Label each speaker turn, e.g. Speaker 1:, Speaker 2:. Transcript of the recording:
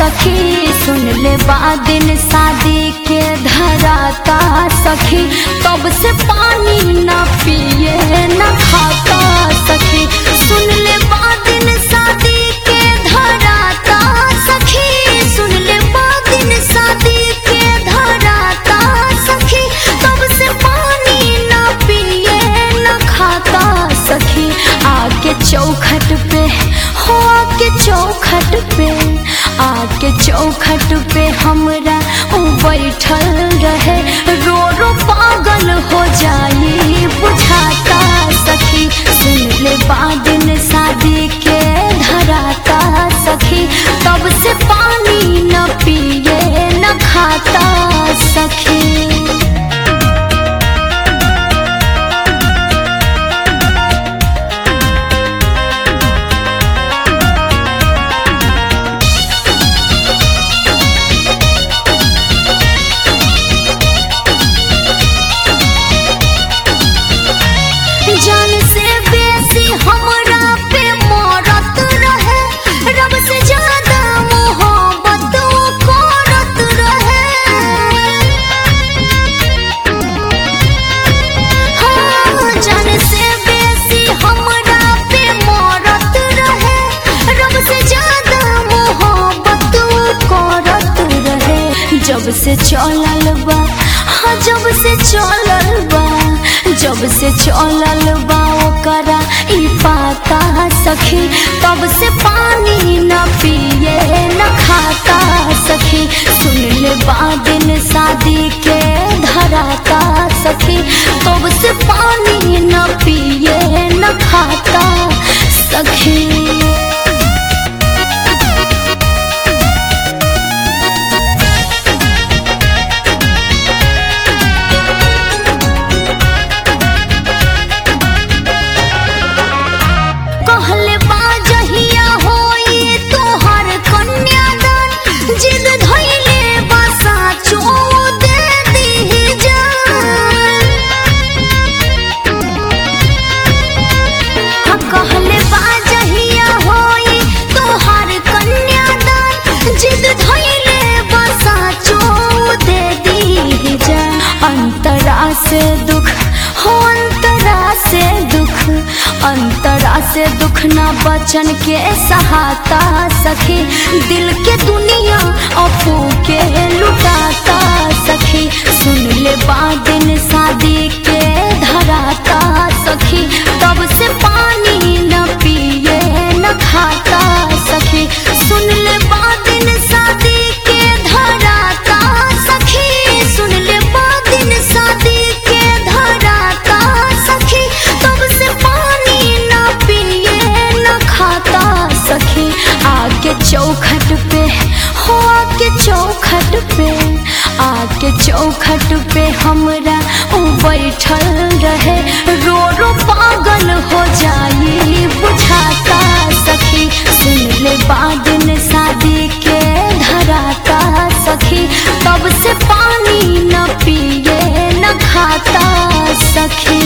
Speaker 1: सखी सुन ले दिन शादी के धराता सखी तब से पानी न पिए न खाता सखी सुन ले दिन शादी के धराता सखी सुन ले दिन शादी के धराता सखी तब से पानी न पिए न खाता सखी आके चौखट पे हो आके चौखट पे आके चौखट पे हमरा बैठल रहे रो रो पागल हो जाई बुझाता सखी सुन ले दिन शादी के धराता सखी तब से पानी न पिए न खाता सखी। जान से बेसी हमरा पे मरत रहे रब से ज्यादा मोहब्बत करत रहे हाँ जान से बेसी हमरा पे मरत रहे रब से ज्यादा मोहब्बत करत रहे जब से चलल बा हाँ जब से चलल बा जब से चलल बा ओकरा ई पाता सखी तब से पानी न पिए न खाता सखी सुन ले दिन शादी के धराता सखी तब से पानी न पिए न खाता सखी। अंतरा से दुख हो अंतरा से दुख अंतरा से दुख ना बचन के सहाता सखी दिल के दुनिया अपू के लुटाता सखी सुन ले दिन शादी के धराता सखी तब से पानी न पिए न खाता सखी सुन ले दिन शादी के धराता सखी सुन ले दिन शादी के धराता सखी तब से पानी न पिए न खाता सखी आके चौखट पे हो आके चौखट पे आके चौखट पे हमरा बैठल रहे रो रो पागल हो जाई बुझाता सखी सुन ले दिन शादी के धराता सखी तब से पानी न पिए न खाता सखी।